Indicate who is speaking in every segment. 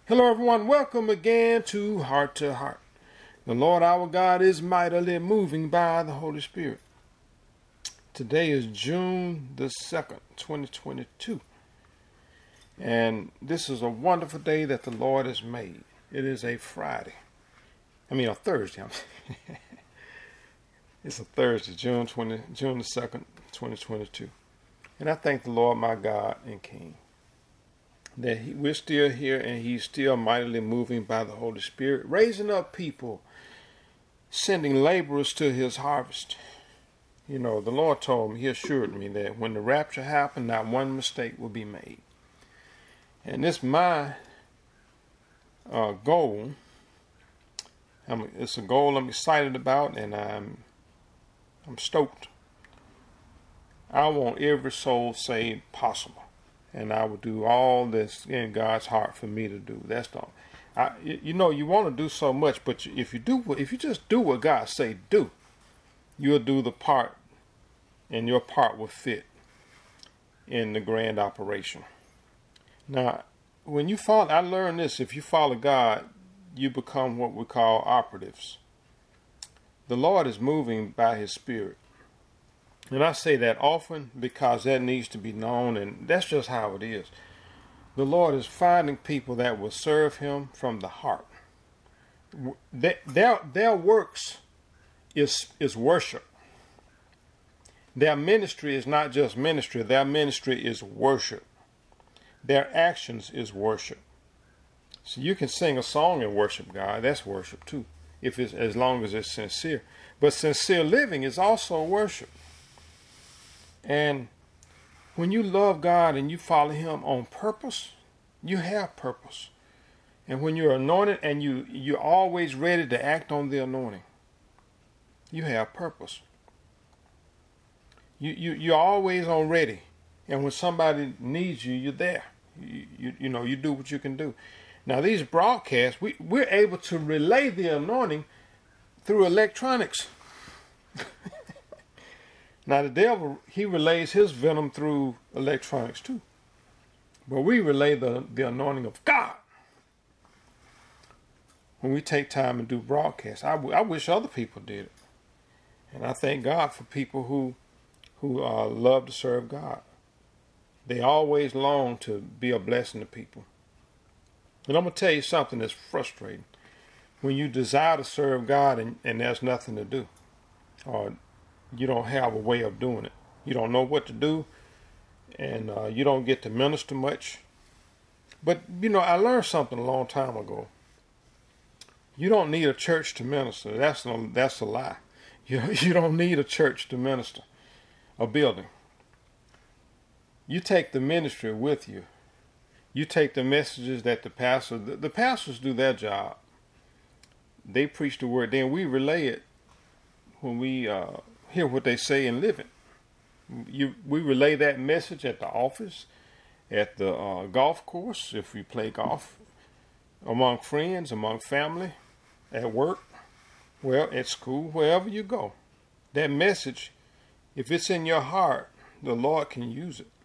Speaker 1: Hello everyone, welcome again to Heart to Heart. The Lord our God is mightily moving by the Holy Spirit. Today is June the 2nd, 2022. And this is a wonderful day that the Lord has made. It is a Thursday. It's a Thursday, June the 2nd, 2022. And I thank the Lord my God and King that we're still here and he's still mightily moving by the Holy Spirit, raising up people, sending laborers to his harvest. You know, the Lord told me, he assured me that when the rapture happened, not one mistake will be made. And it's my goal. It's a goal I'm excited about, and I'm stoked. I want every soul saved possible. And I will do all this in God's heart for me to do. That's the, you want to do so much, but if you just do what God say do, you'll do the part, and your part will fit in the grand operation. Now, when you follow, I learned this: if you follow God, you become what we call operatives. The Lord is moving by His Spirit. And I say that often because that needs to be known, and that's just how it is. The Lord is finding people that will serve Him from the heart. Their works is worship. Their ministry is not just ministry. Their ministry is worship. Their actions is worship. So you can sing a song and worship God. That's worship too, if it's as long as it's sincere. But sincere living is also worship. And when you love God and you follow Him on purpose, you have purpose. And when you're anointed and you're always ready to act on the anointing, you have purpose. You're always on ready. And when somebody needs you, you're there. You do what you can do. Now these broadcasts, we're able to relay the anointing through electronics. Now the devil, he relays his venom through electronics too. But we relay the anointing of God when we take time and do broadcasts. I wish other people did it. And I thank God for people who love to serve God. They always long to be a blessing to people. And I'm going to tell you something that's frustrating. When you desire to serve God and there's nothing to do, or you don't have a way of doing it. You don't know what to do, and you don't get to minister much. But, I learned something a long time ago. You don't need a church to minister. That's a lie. You don't need a church to minister, a building. You take the ministry with you. You take the messages that the pastors do their job. They preach the word. Then we relay it when we hear what they say and live it. We relay that message at the office, at the golf course, if we play golf, among friends, among family, at work, at school, wherever you go. That message, if it's in your heart, the Lord can use it.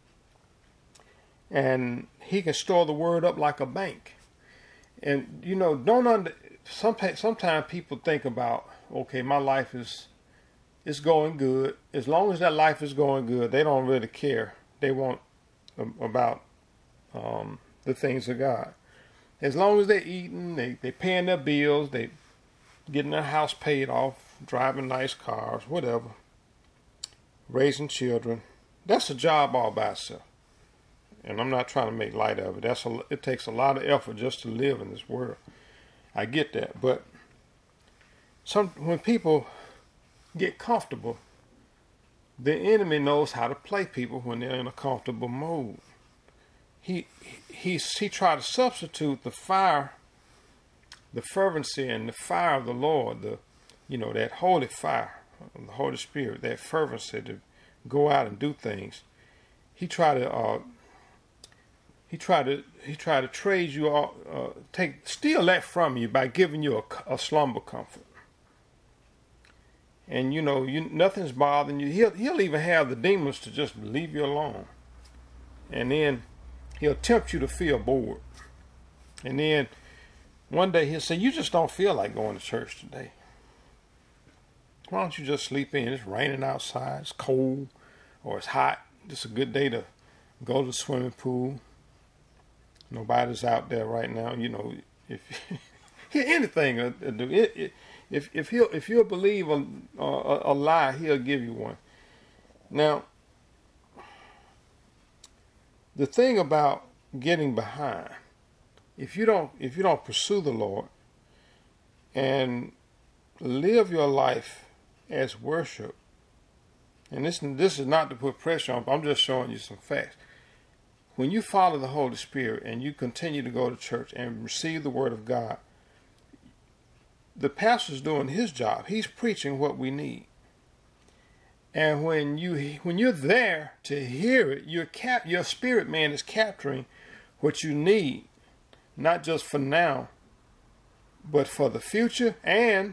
Speaker 1: And He can store the word up like a bank. And, sometimes people think about, okay, my life is going good. As long as that life is going good, they don't really care. They want about the things of God. As long as they're eating, they paying their bills, they getting their house paid off, driving nice cars, whatever, raising children. That's a job all by itself. And I'm not trying to make light of it. It takes a lot of effort just to live in this world. I get that. But when people get comfortable, the enemy knows how to play people when they're in a comfortable mode. He tried to substitute the fire, the fervency and the fire of the Lord, that holy fire of the Holy Spirit, that fervency to go out and do things. He tried to trade you steal that from you by giving you a slumber comfort. And nothing's bothering you. He'll even have the demons to just leave you alone. And then he'll tempt you to feel bored. And then one day he'll say, you just don't feel like going to church today. Why don't you just sleep in? It's raining outside, it's cold, or it's hot. It's a good day to go to the swimming pool. Nobody's out there right now. You know, if anything to do. If he'll believe a lie, he'll give you one. Now, the thing about getting behind, if you don't pursue the Lord and live your life as worship, and this is not to put pressure on, but I'm just showing you some facts. When you follow the Holy Spirit and you continue to go to church and receive the Word of God, the pastor's doing his job. He's preaching what we need. And when you're there to hear it, your spirit man is capturing what you need, not just for now, but for the future and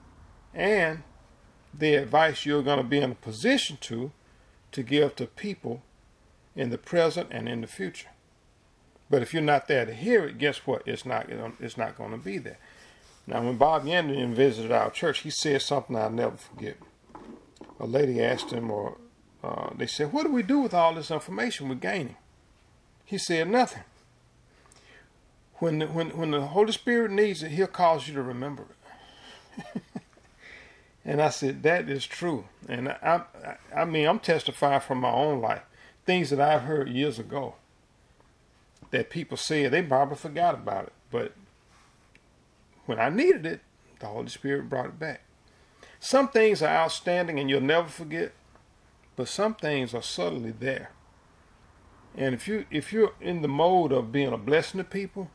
Speaker 1: the advice you're going to be in a position to give to people in the present and in the future. But if you're not there to hear it, guess what? It's not going to be there. Now, when Bob Yandian visited our church, he said something I'll never forget. A lady asked him, they said, what do we do with all this information we're gaining? He said, nothing. When the Holy Spirit needs it, he'll cause you to remember it. And I said, that is true. And I mean, I'm testifying from my own life. Things that I've heard years ago that people said, they probably forgot about it. But when I needed it, the Holy Spirit brought it back. Some things are outstanding and you'll never forget, but some things are subtly there. And if you're in the mode of being a blessing to people,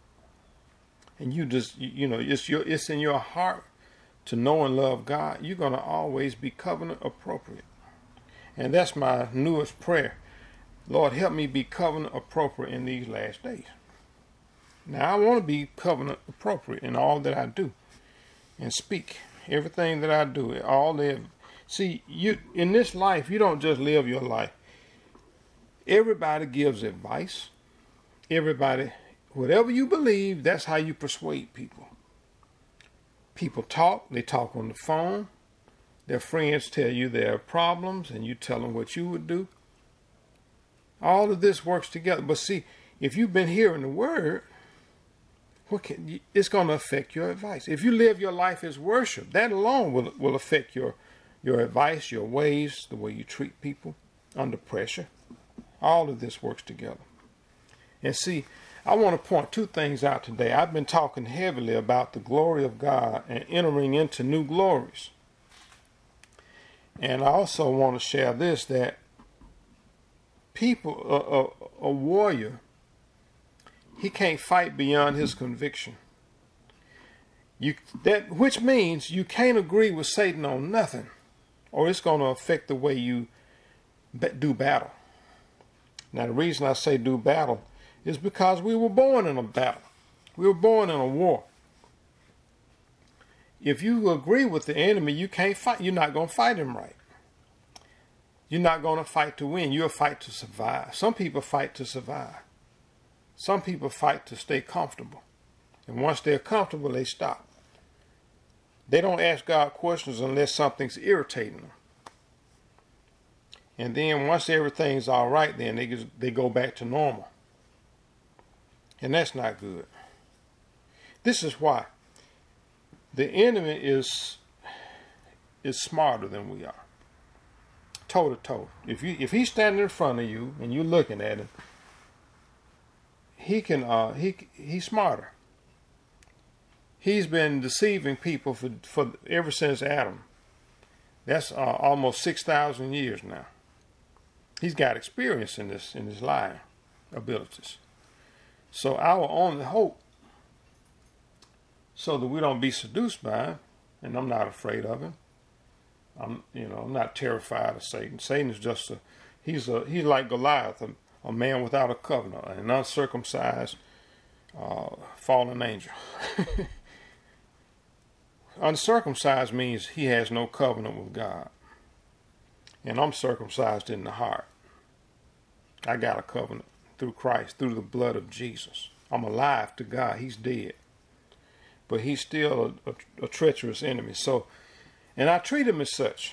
Speaker 1: and you just, it's in your heart to know and love God, you're going to always be covenant appropriate. And that's my newest prayer. Lord, help me be covenant appropriate in these last days. Now, I want to be covenant appropriate in all that I do and speak. Everything that I do, see, in this life, you don't just live your life. Everybody gives advice. Everybody, whatever you believe, that's how you persuade people. People talk. They talk on the phone. Their friends tell you their problems, and you tell them what you would do. All of this works together. But see, if you've been hearing the word, it's going to affect your advice. If you live your life as worship, that alone will affect your advice, your ways, the way you treat people under pressure. All of this works together. And see, I want to point two things out today. I've been talking heavily about the glory of God and entering into new glories. And I also want to share this, that people, a warrior, he can't fight beyond his conviction. Which means you can't agree with Satan on nothing, or it's going to affect the way you do battle. Now, the reason I say do battle is because we were born in a battle. We were born in a war. If you agree with the enemy, you can't fight. You're not going to fight him right. You're not going to fight to win. You'll fight to survive. Some people fight to survive. Some people fight to stay comfortable. And once they're comfortable, they stop. They don't ask God questions unless something's irritating them. And then once everything's all right, then they go back to normal. And that's not good. This is why the enemy is smarter than we are. Toe to toe. If he's standing in front of you and you're looking at him, he's smarter. He's been deceiving people for ever since Adam. That's almost 6,000 years now. He's got experience in his lying abilities. So our only hope, so that we don't be seduced by him, and I'm not afraid of him. I'm not terrified of Satan. Satan is just he's like Goliath, a man without a covenant, an uncircumcised fallen angel. Uncircumcised means he has no covenant with God. And I'm circumcised in the heart. I got a covenant through Christ, through the blood of Jesus. I'm alive to God. He's dead. But he's still a treacherous enemy. So, and I treat him as such.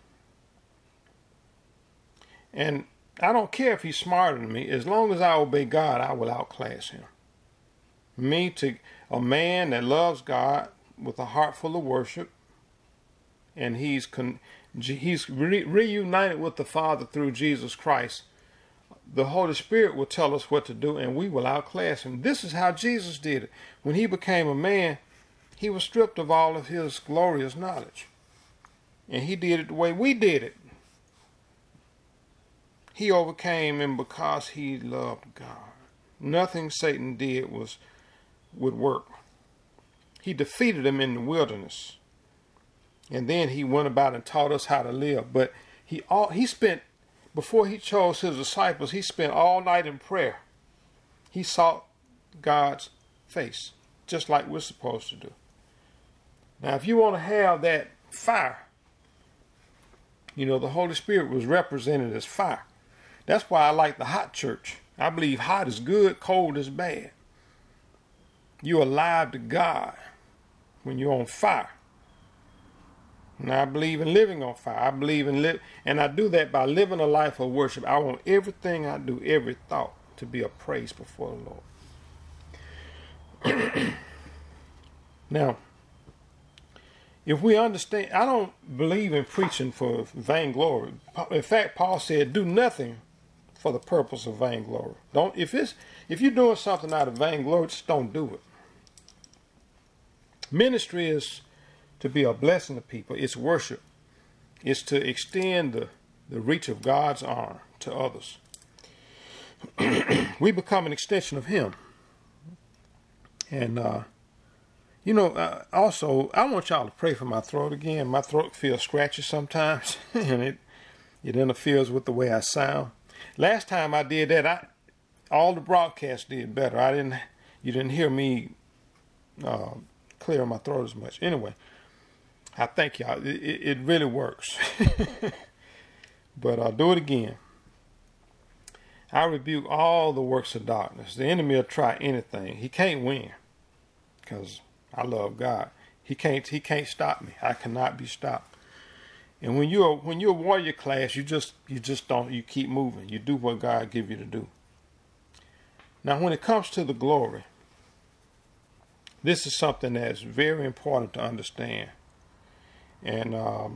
Speaker 1: And I don't care if he's smarter than me. As long as I obey God, I will outclass him. Me, to a man that loves God with a heart full of worship, and he's reunited with the Father through Jesus Christ, the Holy Spirit will tell us what to do, and we will outclass him. This is how Jesus did it. When he became a man, he was stripped of all of his glorious knowledge. And he did it the way we did it. He overcame him because he loved God. Nothing Satan did would work. He defeated him in the wilderness. And then he went about and taught us how to live. But he spent, before he chose his disciples, he spent all night in prayer. He sought God's face, just like we're supposed to do. Now, if you want to have that fire, you know, the Holy Spirit was represented as fire. That's why I like the hot church. I believe hot is good, cold is bad. You're alive to God when you're on fire. And I believe in living on fire. I believe in and I do that by living a life of worship. I want everything I do, every thought, to be a praise before the Lord. Now, if we understand, I don't believe in preaching for vainglory. In fact, Paul said, do nothing for the purpose of vainglory. If you're doing something out of vainglory, just don't do it. Ministry is to be a blessing to people. It's worship. It's to extend the reach of God's arm to others. We become an extension of him. And, also, I want y'all to pray for my throat again. My throat feels scratchy sometimes, and it interferes with the way I sound. Last time I did that, all the broadcasts did better. You didn't hear me clear my throat as much. Anyway, I thank y'all. It really works. But I'll do it again. I rebuke all the works of darkness. The enemy will try anything. He can't win, because I love God. He can't stop me. I cannot be stopped. And when you're a warrior class, you keep moving. You do what God gives you to do. Now, when it comes to the glory, this is something that's very important to understand. And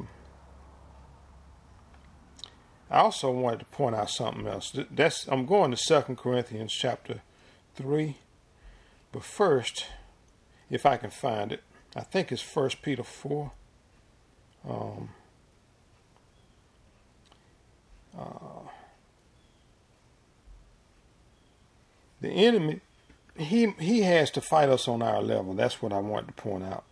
Speaker 1: I also wanted to point out something else. I'm going to 2 Corinthians chapter 3. But first, if I can find it, I think it's 1 Peter 4. The enemy, he has to fight us on our level. That's what I wanted to point out.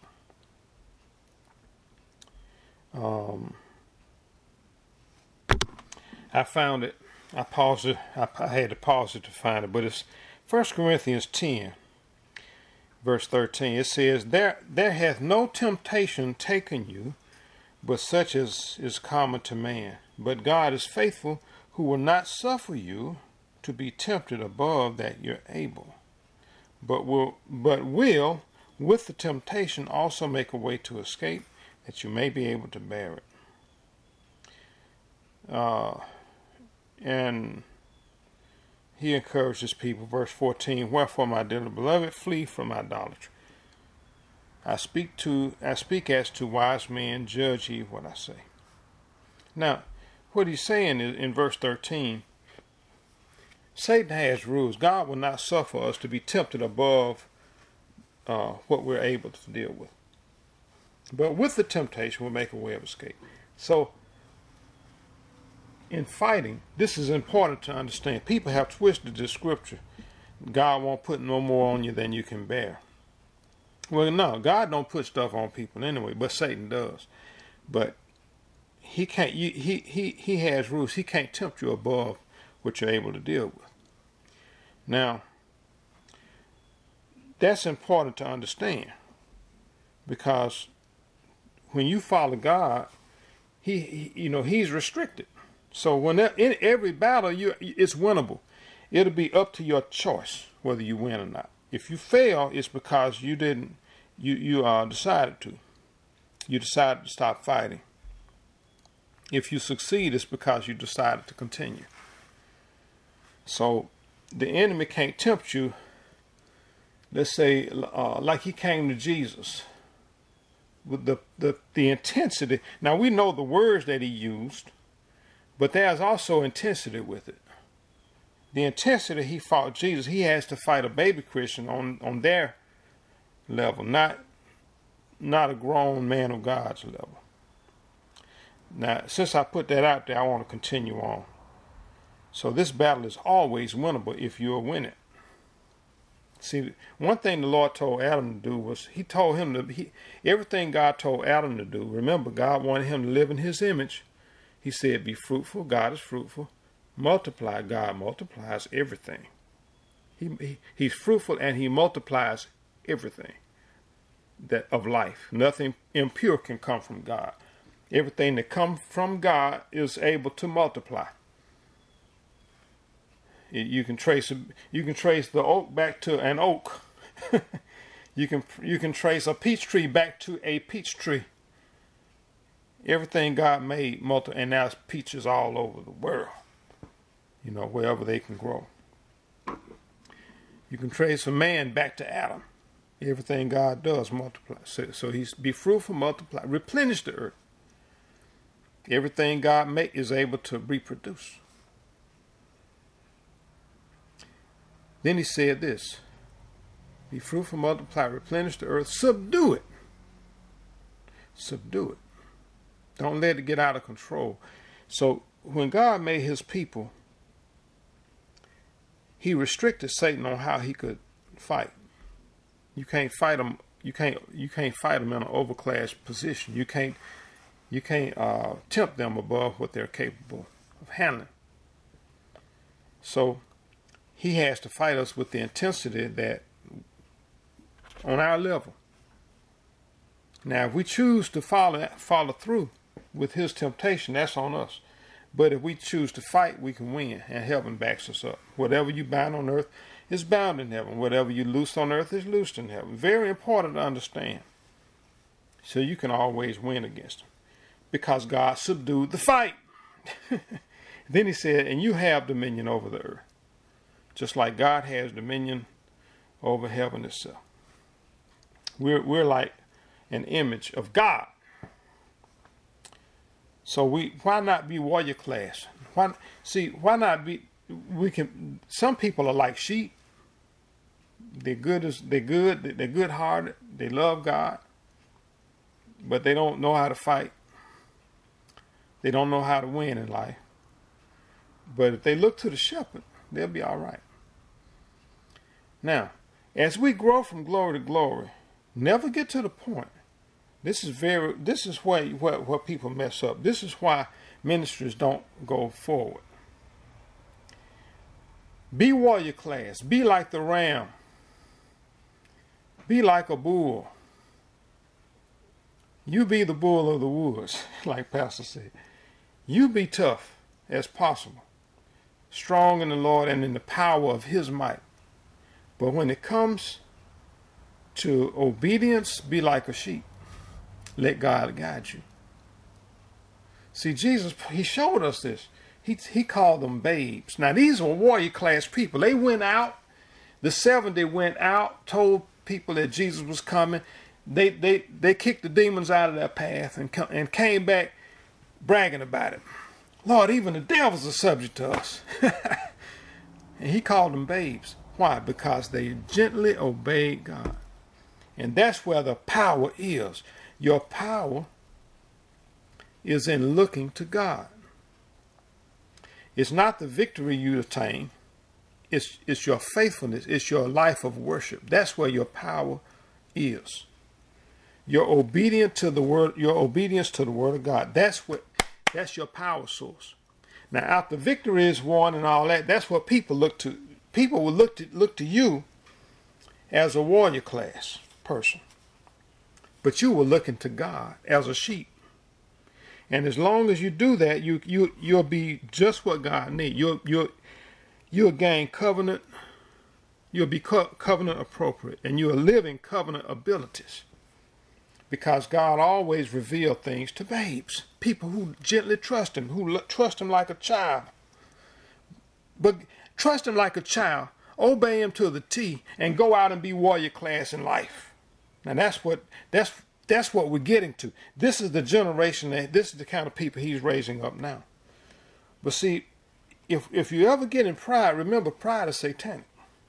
Speaker 1: I found it. I paused it. I had to pause it to find it. But it's 1 Corinthians 10, verse 13. It says, There hath no temptation taken you, but such as is common to man. But God is faithful, who will not suffer you to be tempted above that you're able, but will with the temptation also make a way to escape, that you may be able to bear it. And he encourages people, verse 14, Wherefore, my dearly beloved, flee from idolatry. I speak as to wise men, judge ye what I say. Now, what he's saying is, in verse 13, Satan has rules. God will not suffer us to be tempted above what we're able to deal with. But with the temptation, we'll make a way of escape. So, in fighting, this is important to understand. People have twisted this scripture. God won't put no more on you than you can bear. Well, no, God don't put stuff on people anyway, but Satan does. But he can't. He has rules. He can't tempt you above what you're able to deal with. Now, that's important to understand, because when you follow God, He's restricted. So when in every battle, it's winnable. It'll be up to your choice whether you win or not. If you fail, it's because you didn't, you decided to. You decided to stop fighting. If you succeed, it's because you decided to continue. So the enemy can't tempt you. Let's say, like he came to Jesus with the intensity. Now we know the words that he used, but there's also intensity with it. The intensity he fought Jesus, he has to fight a baby Christian on their level, not a grown man of God's level. Now, since I put that out there, I want to continue on. So this battle is always winnable if you'll win it. See, one thing the Lord told Adam to do was he told him to, everything God told Adam to do. Remember, God wanted him to live in his image. He said, be fruitful. God is fruitful. Multiply. God multiplies everything. He's fruitful and he multiplies everything that of life. Nothing impure can come from God. Everything that comes from God is able to multiply. You can trace the oak back to an oak. you can trace a peach tree back to a peach tree. Everything God made and now it's peaches all over the world. You know, wherever they can grow. You can trace a man back to Adam. Everything God does multiply. So he's be fruitful, multiply, replenish the earth. Everything God make is able to reproduce. Then he said this, be fruitful, multiply, replenish the earth, subdue it. Subdue it. Don't let it get out of control. So when God made his people, he restricted Satan on how he could fight. You can't fight him. You can't fight them in an overclass position. You can't tempt them above what they're capable of handling. So he has to fight us with the intensity that on our level. Now, if we choose to follow through with his temptation, that's on us. But if we choose to fight, we can win, and heaven backs us up. Whatever you bind on earth is bound in heaven. Whatever you loose on earth is loosed in heaven. Very important to understand. So you can always win against him. Because God subdued the fight. Then he said, and you have dominion over the earth. Just like God has dominion over heaven itself. We're like an image of God. So why not be warrior class? Why not be, some people are like sheep. They're good-hearted, they love God, but they don't know how to fight. They don't know how to win in life. But if they look to the shepherd, they'll be all right. Now, as we grow from glory to glory, never get to the point. This is where people mess up. This is why ministries don't go forward. Be warrior class. Be like the ram. Be like a bull. You be the bull of the woods, like Pastor said. You be tough as possible. Strong in the Lord and in the power of his might. But when it comes to obedience, be like a sheep. Let God guide you. See, Jesus, he showed us this. He called them babes. Now, these were warrior class people. They went out. The 70 went out, told people that Jesus was coming. They kicked the demons out of their path and came back bragging about it. Lord, even the devils are subject to us. And he called them babes. Why? Because they gently obeyed God. And that's where the power is. Your power is in looking to God. It's not the victory you attain. It's your faithfulness. It's your life of worship. That's where your power is. Your obedience to the word of God. That's your power source. Now, after victory is won and all that, that's what people look to. People will look to you as a warrior class person. But you were looking to God as a sheep. And as long as you do that, you'll be just what God needs. You'll gain covenant You'll be covenant appropriate, and you're living covenant abilities. Because God always reveals things to babes, people who gently trust him, who trust him like a child. But trust him like a child, obey him to the T, and go out and be warrior class in life. Now that's what we're getting to. This is the generation this is the kind of people he's raising up now. But see, if you ever get in pride, remember pride is satanic.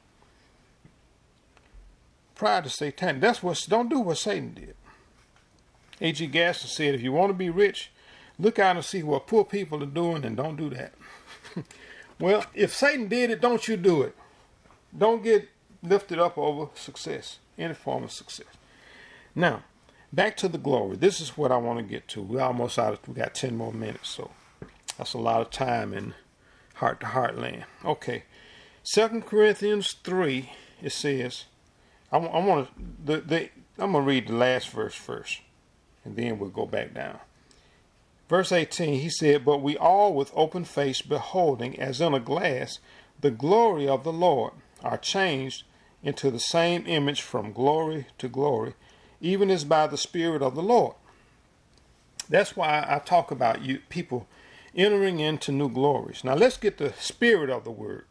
Speaker 1: Pride is satanic. Don't do what Satan did. A.G. Gaston said, if you want to be rich, look out and see what poor people are doing and don't do that. Well, if Satan did it, don't you do it. Don't get lifted up over success, any form of success. Now, back to the glory. This is what I want to get to. We're almost out of, we got 10 more minutes, so that's a lot of time in heart-to-heart land. Okay, 2 Corinthians 3, it says, I'm going to read the last verse first, and then we'll go back down. Verse 18, he said, but we all with open face beholding as in a glass the glory of the Lord are changed into the same image from glory to glory, even as by the Spirit of the Lord. That's why I talk about you people entering into new glories. Now let's get the spirit of the word.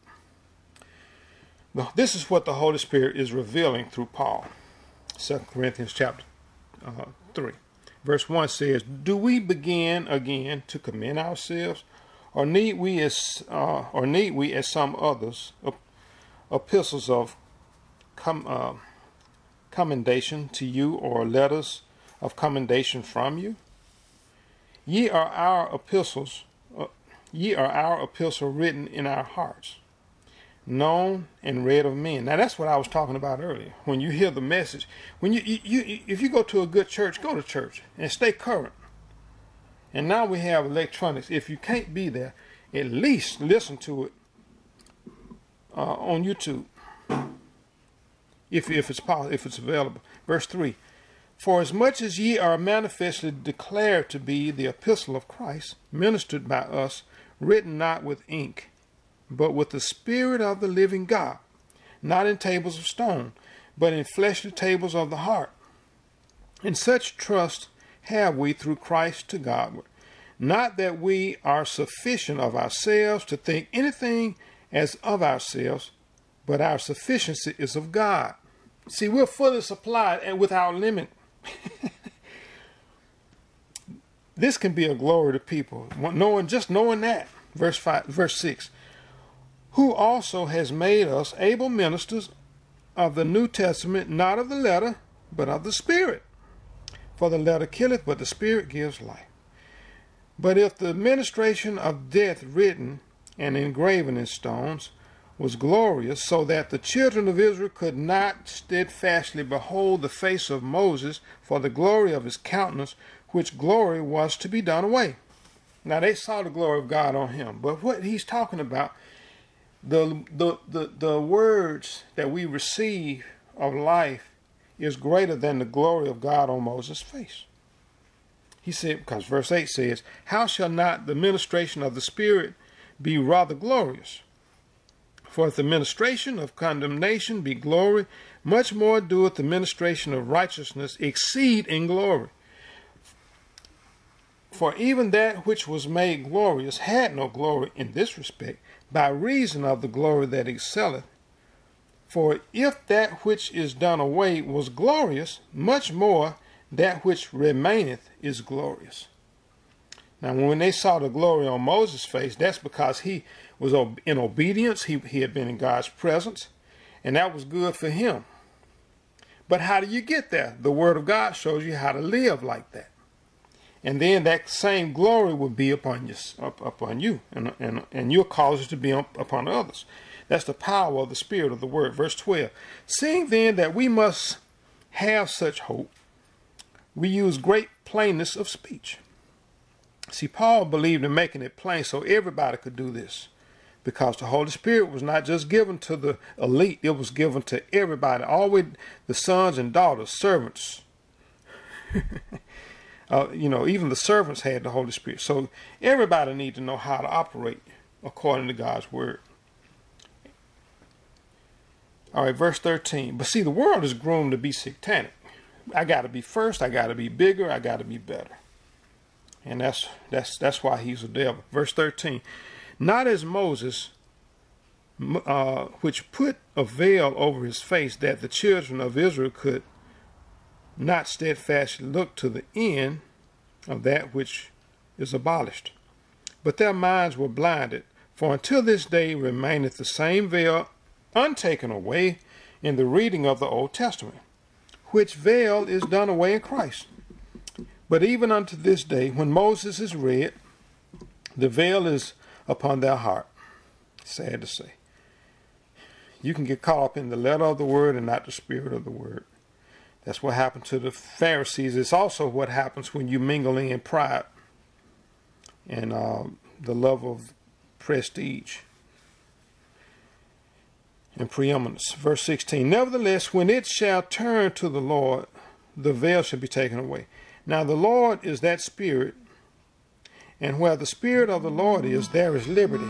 Speaker 1: This is what the Holy Spirit is revealing through Paul. 2 Corinthians chapter 3. Verse 1 says, do we begin again to commend ourselves, or need we as some others epistles of commendation to you, or letters of commendation from you? Ye are our epistles written in our hearts, known and read of men. Now that's what I was talking about earlier. When you hear the message, when if you go to a good church, go to church and stay current. And now we have electronics. If you can't be there, at least listen to it on YouTube, if it's possible, if it's available. Verse 3: for as much as ye are manifestly declared to be the epistle of Christ, ministered by us, written not with ink, but with the Spirit of the living God, not in tables of stone, but in fleshly tables of the heart. And such trust have we through Christ to Godward. Not that we are sufficient of ourselves to think anything as of ourselves, but our sufficiency is of God. See, we're fully supplied and without limit. This can be a glory to people, knowing that. Verse 6. Who also has made us able ministers of the New Testament, not of the letter, but of the Spirit. For the letter killeth, but the Spirit gives life. But if the ministration of death written and engraven in stones was glorious, so that the children of Israel could not steadfastly behold the face of Moses for the glory of his countenance, which glory was to be done away. Now they saw the glory of God on him, but what he's talking about, the words that we receive of life is greater than the glory of God on Moses' face. He said, because verse 8 says, how shall not the ministration of the Spirit be rather glorious? For if the ministration of condemnation be glory, much more doeth the ministration of righteousness exceed in glory. For even that which was made glorious had no glory in this respect, by reason of the glory that excelleth. For if that which is done away was glorious, much more that which remaineth is glorious. Now when they saw the glory on Moses' face, that's because he was in obedience. He had been in God's presence, and that was good for him. But how do you get there? The Word of God shows you how to live like that. And then that same glory will be upon you, and you'll cause it to be upon others. That's the power of the Spirit of the Word. Verse 12, seeing then that we must have such hope, we use great plainness of speech. See, Paul believed in making it plain so everybody could do this, because the Holy Spirit was not just given to the elite, it was given to everybody, always the sons and daughters, servants. Even the servants had the Holy Spirit. So everybody needs to know how to operate according to God's Word. All right, verse 13. But see, the world is groomed to be satanic. I got to be first. I got to be bigger. I got to be better. And that's why he's a devil. Verse 13. Not as Moses, which put a veil over his face, that the children of Israel could not steadfastly look to the end of that which is abolished. But their minds were blinded. For until this day remaineth the same veil untaken away in the reading of the Old Testament, which veil is done away in Christ. But even unto this day, when Moses is read, the veil is upon their heart. Sad to say. You can get caught up in the letter of the word and not the spirit of the word. That's what happened to the Pharisees. It's also what happens when you mingle in pride and the love of prestige and preeminence. Verse 16. Nevertheless, when it shall turn to the Lord, the veil shall be taken away. Now the Lord is that Spirit, and where the Spirit of the Lord is, there is liberty.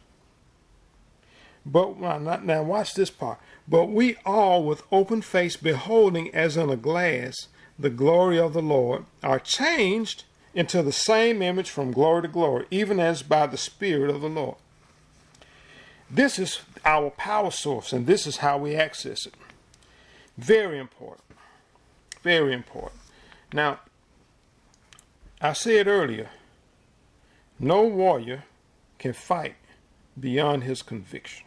Speaker 1: But now watch this part. But we all with open face beholding as in a glass the glory of the Lord are changed into the same image from glory to glory, even as by the Spirit of the Lord. This is our power source, and this is how we access it. Very important. Very important. Now, I said earlier, no warrior can fight beyond his conviction.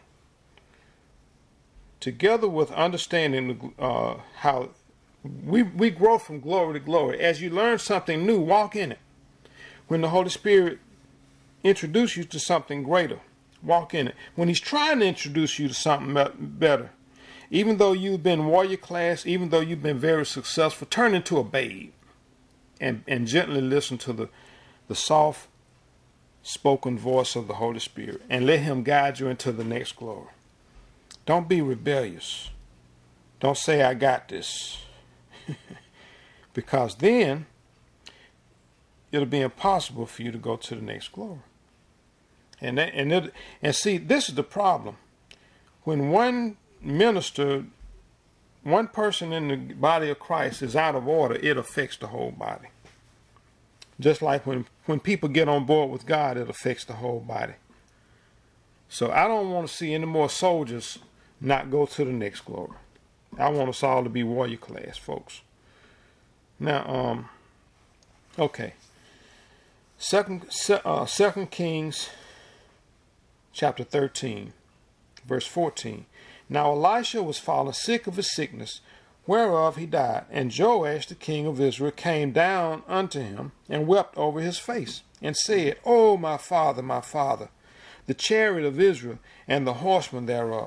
Speaker 1: Together with understanding how we grow from glory to glory. As you learn something new, walk in it. When the Holy Spirit introduces you to something greater, walk in it. When he's trying to introduce you to something better, even though you've been warrior class, even though you've been very successful, turn into a babe and gently listen to the soft spoken voice of the Holy Spirit and let him guide you into the next glory. Don't be rebellious. Don't say, I got this. Because then it'll be impossible for you to go to the next glory. And see, this is the problem. When one minister, one person in the body of Christ is out of order, it affects the whole body. Just like when people get on board with God, it affects the whole body. So I don't want to see any more soldiers not go to the next glory. I want us all to be warrior class, folks. Now, okay. Second Kings chapter 13, verse 14. Now Elisha was fallen sick of his sickness, whereof he died. And Joash the king of Israel came down unto him, and wept over his face, and said, O my father, the chariot of Israel, and the horsemen thereof.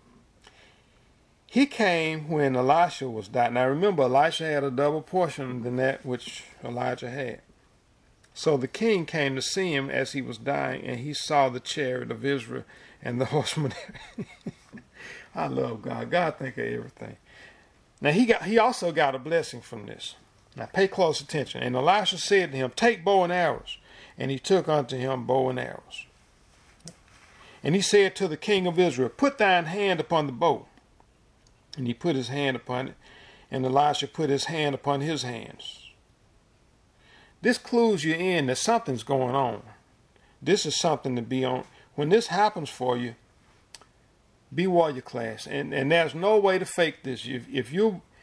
Speaker 1: He came when Elisha was dying. Now remember, Elisha had a double portion than that which Elijah had. So the king came to see him as he was dying, and he saw the chariot of Israel and the horsemen. I love God. God think of everything. Now he also got a blessing from this. Now pay close attention. And Elisha said to him, Take bow and arrows. And he took unto him bow and arrows. And he said to the king of Israel, Put thine hand upon the bow. And he put his hand upon it, and Elisha put his hand upon his hands. This clues you in that something's going on. This is something to be on. When this happens for you, be warrior class, and there's no way to fake this. If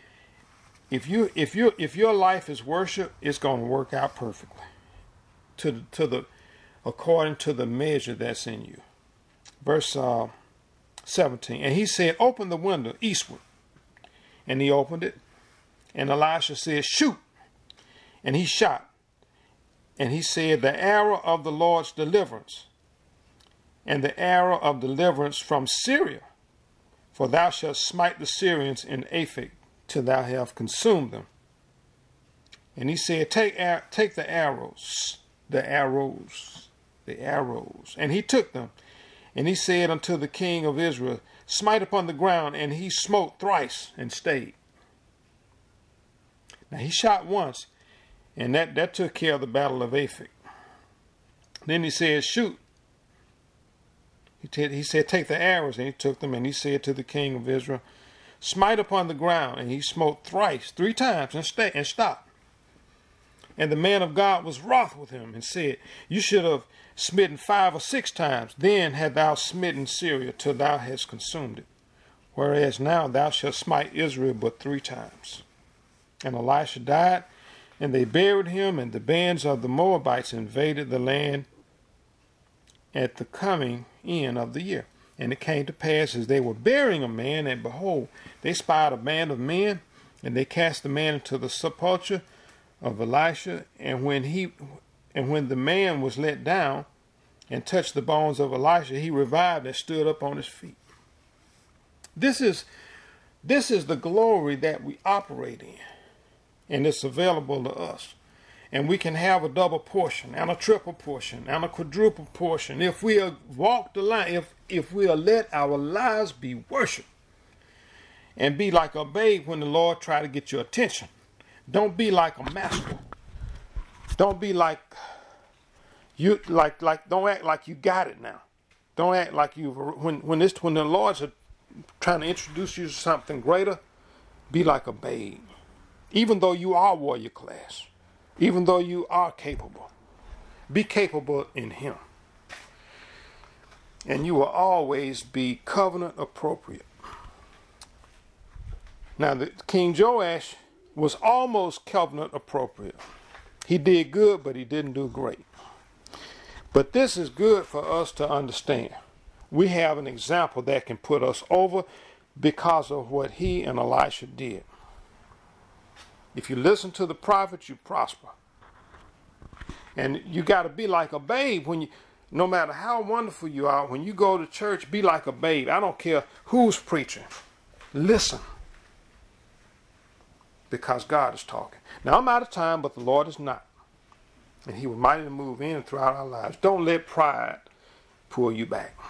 Speaker 1: your life is worship, it's going to work out perfectly, according to the measure that's in you. Verse 17. And he said, Open the window eastward. And he opened it. And Elisha said, Shoot. And he shot. And he said, The arrow of the Lord's deliverance, and the arrow of deliverance from Syria. For thou shalt smite the Syrians in Aphek, till thou have consumed them. And he said, Take the arrows. And he took them. And he said unto the king of Israel, Smite upon the ground. And he smote thrice and stayed. Now he shot once, and that took care of the battle of Aphek. Then he said, Shoot. He said, take the arrows, and he took them, and he said to the king of Israel, smite upon the ground, and he smote thrice, 3 times, and stopped. And the man of God was wroth with him, and said, you should have smitten 5 or 6 times, then had thou smitten Syria till thou hast consumed it. Whereas now thou shalt smite Israel but 3 times. And Elisha died, and they buried him, and the bands of the Moabites invaded the land at the coming in of the year. And it came to pass, as they were burying a man, and behold, they spied a band of men, and they cast the man into the sepulchre of Elisha. And when the man was let down and touched the bones of Elisha, he revived and stood up on his feet. This is the glory that we operate in, and it's available to us. And we can have a double portion and a triple portion and a quadruple portion if we walk the line, if we let our lives be worship and be like a babe when the Lord try to get your attention. Don't be like a master. Don't be like you don't act like you got it now. Don't act like you when the Lord's trying to introduce you to something greater. Be like a babe, even though you are warrior class. Even though you are capable, be capable in Him. And you will always be covenant appropriate. Now, the King Joash was almost covenant appropriate. He did good, but he didn't do great. But this is good for us to understand. We have an example that can put us over because of what he and Elisha did. If you listen to the prophets, you prosper. And you got to be like a babe no matter how wonderful you are, when you go to church, be like a babe. I don't care who's preaching. Listen. Because God is talking. Now, I'm out of time, but the Lord is not. And He was mighty to move in and throughout our lives. Don't let pride pull you back.